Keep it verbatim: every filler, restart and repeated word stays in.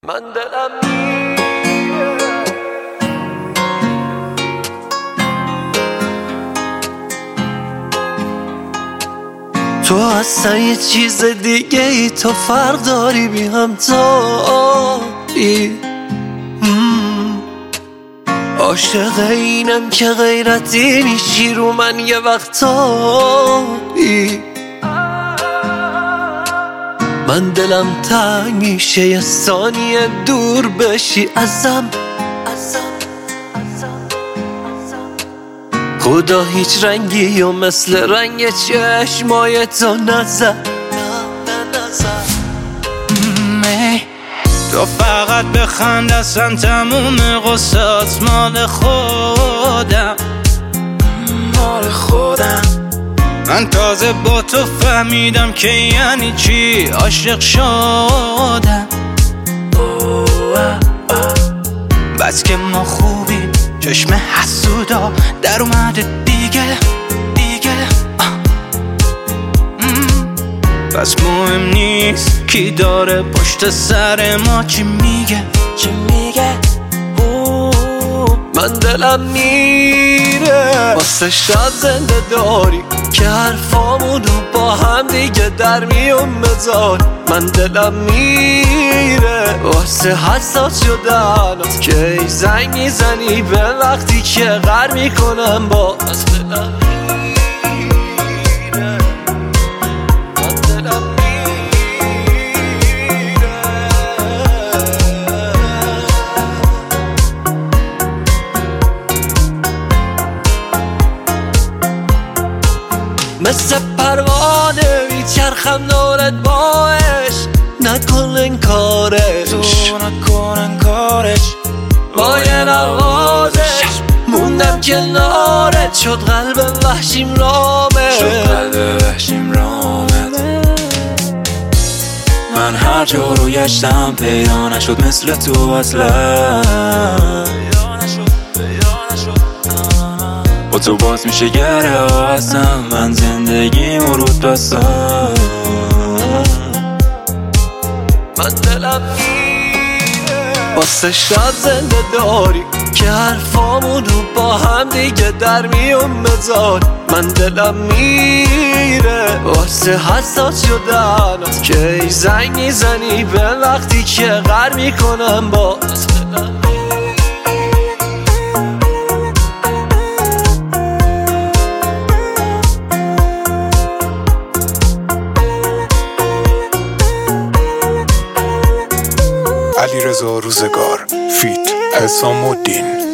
من دلم میره تو اصلا یه چیز دیگه ای، تو فرق داری بی همتایی. عاشق اینم که غیرتی میشی رو من یه وقتایی. من دلم تنگ میشه یه ثانیه دور بشی ازم. خدا هیچ رنگی و مثل رنگ چشمای تو نزد. تو فقط بخند اصلا تموم قصات مال خودم مال خودم. من تازه با تو فهمیدم که یعنی چی عاشق شدم. بس که ما خوبیم چشم حسودا در اومده دیگه دیگه. پس مهم نیست کی داره پشت سر ما چی میگه چی میگه. من دلم میره واسه شاد زنده داری که حرفامونو با هم دیگه در میون بذار. من دلم میره واسه حساس شدنات که ای زنگ میزنی به وقتی که غر میکنم با. از دلم میره من دلم مثل پروانه میچرخم دورت با عشق. نکن انکارش تو نکن انکارش با یه نوازش. موندم کنارت شد قلب وحشیم رامت شد قلب وحشیم رامت. من هر جا رو گشتم پیدا نشد مثل تو اصلا. با تو باز میشه گره هستم من زندگی مرود بستم. من دلم میره واسه شاد زنده داری که حرفامونو با هم دیگه در میون بذار. من دلم میره واسه حساس شدنات که ای زنگ میزنی به وقتی که غر میکنم با. علیرضا روزگار فیت حسام الدین.